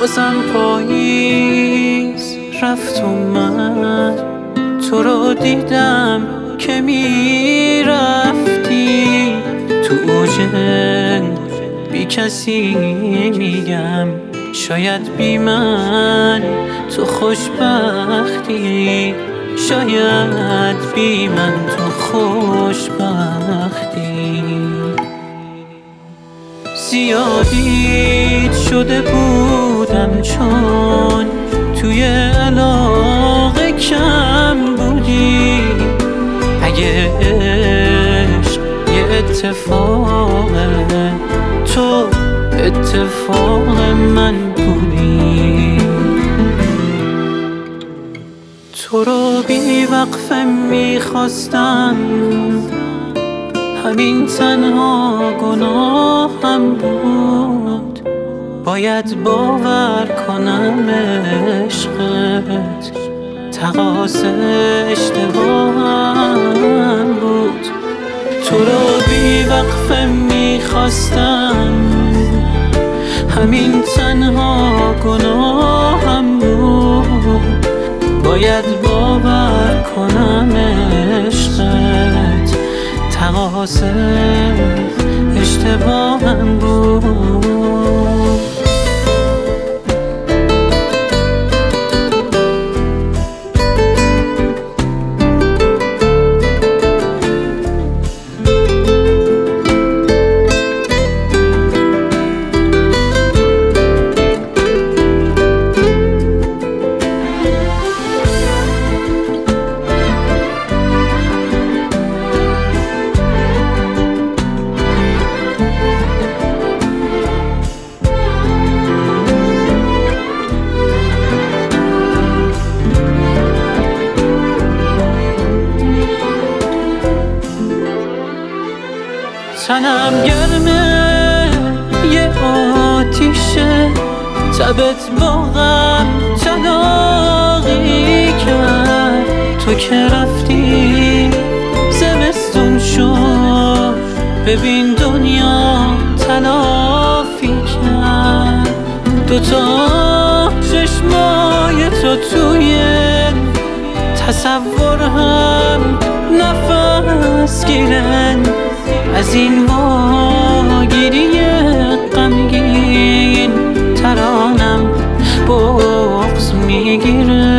بازم پاییز رفت اومد، تو رو دیدم که میرفتی تو اوج بی کسی. میگم شاید بی من تو خوشبختی، شاید بی من تو خوشبختی. زیادی شده بودم چون توی علاقه کم بودی. اگه عشق یه اتفاقه، تو اتفاق من بودی. تو رو بی وقفه میخواستم، همین تنها گناهم بود. باید باور کنم عشقت تقاص اشتباهم بود. تو رو بی وقفه میخواستم، همین تنها گناهم بود. باید باور کنم عشقت تقاص اشتباهم بود. تنم گرمه یه آتیشه، تبت با غم تلاقی کرد. تو که رفتی زمستون شد، ببین دنیا تلافی کرد. دوتا چشمای تو توی تصور هم نفس گیرن. از این واگیری غمگین ترانم بغض میگیره.